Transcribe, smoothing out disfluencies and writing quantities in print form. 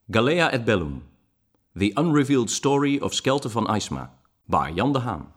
Galea et Bellum. The Unrevealed Story of Skelte van Aisma. By Jan de Haan.